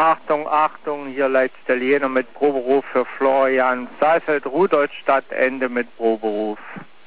Achtung, Achtung, hier letzte Liener mit Proberuf für Florian Seifeld, Rudolstadt, Ende mit Proberuf.